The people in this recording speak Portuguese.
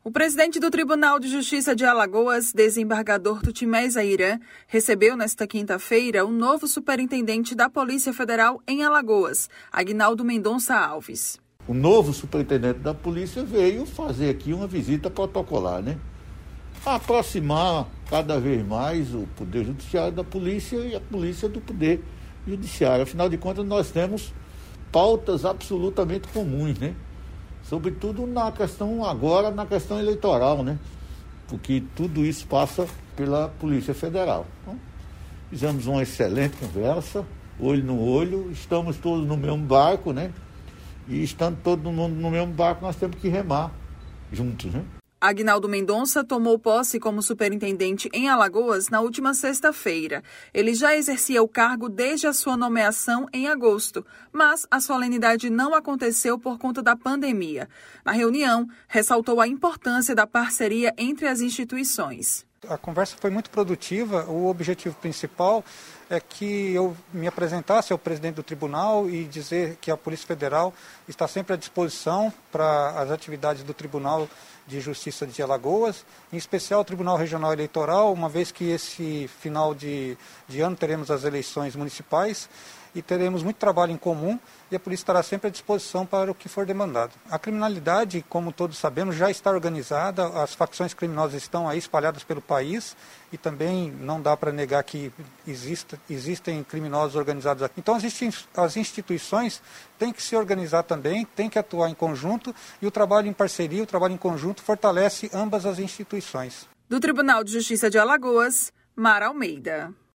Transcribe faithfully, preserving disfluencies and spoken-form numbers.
O presidente do Tribunal de Justiça de Alagoas, desembargador Tutimés Airã, recebeu nesta quinta-feira o novo superintendente da Polícia Federal em Alagoas, Aguinaldo Mendonça Alves. O novo superintendente da polícia veio fazer aqui uma visita protocolar, né? Aproximar cada vez mais o Poder Judiciário da polícia e a polícia do Poder Judiciário. Afinal de contas, nós temos pautas absolutamente comuns, né? Sobretudo na questão agora, na questão eleitoral, né? Porque tudo isso passa pela Polícia Federal. Então, fizemos uma excelente conversa, olho no olho, estamos todos no mesmo barco, né? E estando todo mundo no mesmo barco, nós temos que remar juntos, né? Aguinaldo Mendonça tomou posse como superintendente em Alagoas na última sexta-feira. Ele já exercia o cargo desde a sua nomeação em agosto, mas a solenidade não aconteceu por conta da pandemia. Na reunião, ressaltou a importância da parceria entre as instituições. A conversa foi muito produtiva. O objetivo principal é que eu me apresentasse ao presidente do tribunal e dizer que a Polícia Federal está sempre à disposição para as atividades do Tribunal de Justiça de Alagoas, em especial o Tribunal Regional Eleitoral, uma vez que esse final de, de ano teremos as eleições municipais e teremos muito trabalho em comum e a polícia estará sempre à disposição para o que for demandado. A criminalidade, como todos sabemos, já está organizada, as facções criminosas estão aí espalhadas pelo país e também não dá para negar que exista, existem criminosos organizados aqui. Então as instituições têm que se organizar também, têm que atuar em conjunto e o trabalho em parceria, o trabalho em conjunto fortalece ambas as instituições. Do Tribunal de Justiça de Alagoas, Mara Almeida.